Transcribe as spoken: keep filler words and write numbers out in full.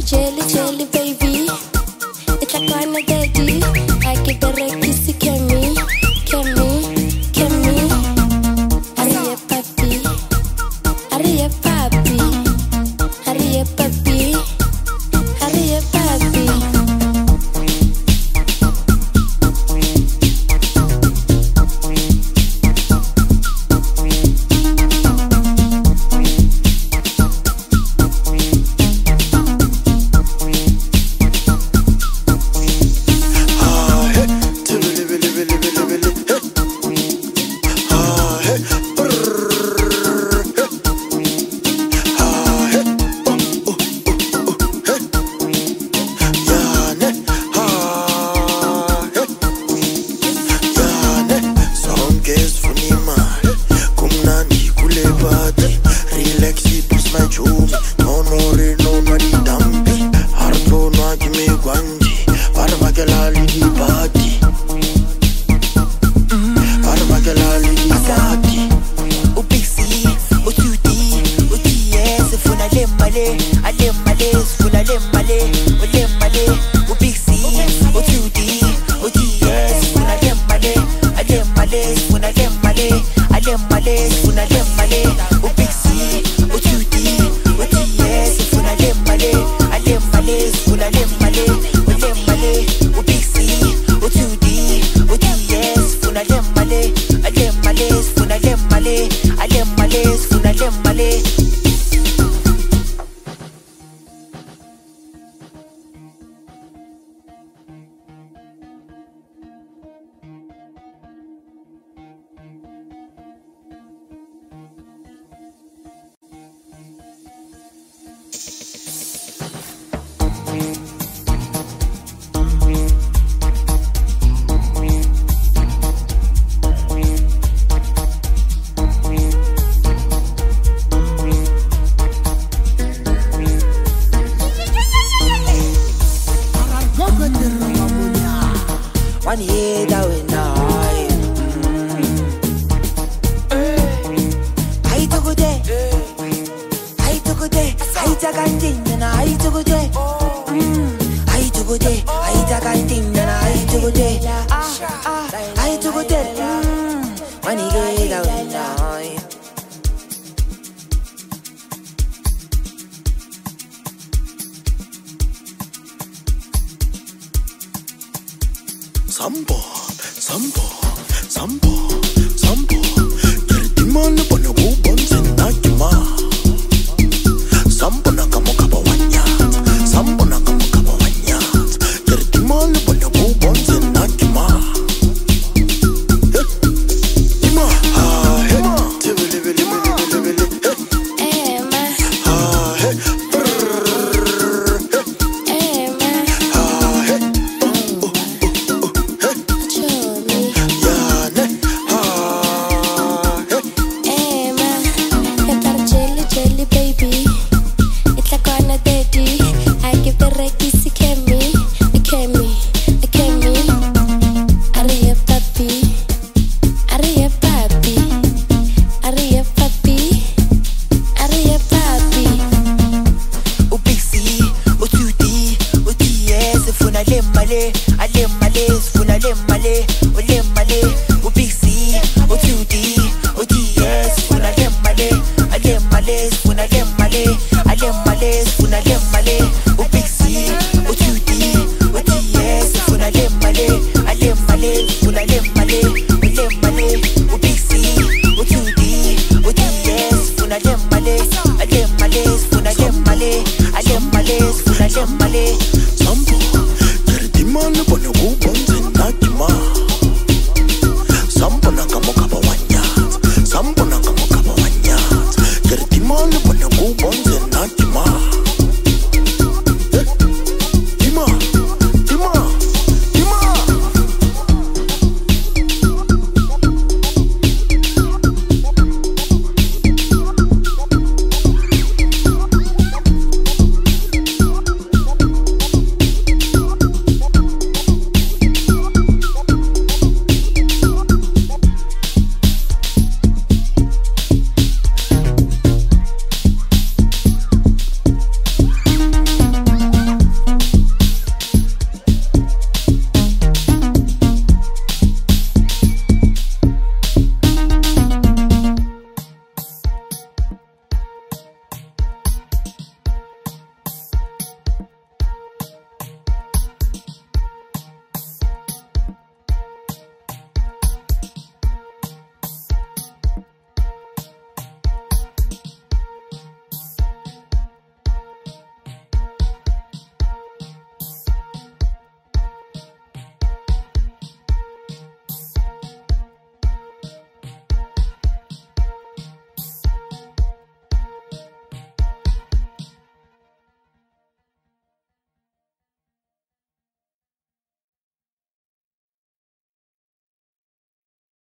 jelly, jelly, baby. It's like one of daddy. I give the right kiss, can me, can me, can me. Hurry papi, hurry papi, hurry papi, hurry papi. Sambo, sambo, sambo, sambo. Kiritimani pone wubonze nakima. Sambo nakamo kaba wanyat, sambo nakamo kaba wanyat. Kiritimani pone wubonze nakima. Hey, ima, ah, hey, tibili, bili, bili, bili, bili, hey. Emma, Ah, hey, brrrr, hey. Emma, Ah, hey, show me. yane, ah, hey. Emma, you got jelly, jelly, baby. It's like one of daddy. I give the right kiss, can me, can me, can me. Hurry papi, hurry papi, hurry papi, hurry papi. Upixi, ututi, uties, funa lemale, alemale, funa lemale, olemale. Upixi, ututi, uties, funa lemale, alemale, funa lemale, alemale, funa lemale. Upixi, ututi, uties, funa lemale, alemale, funa lemale, olemale. Upixi, ututi, uties, funa lemale, alemale, funa lemale, alemale, funa lemale.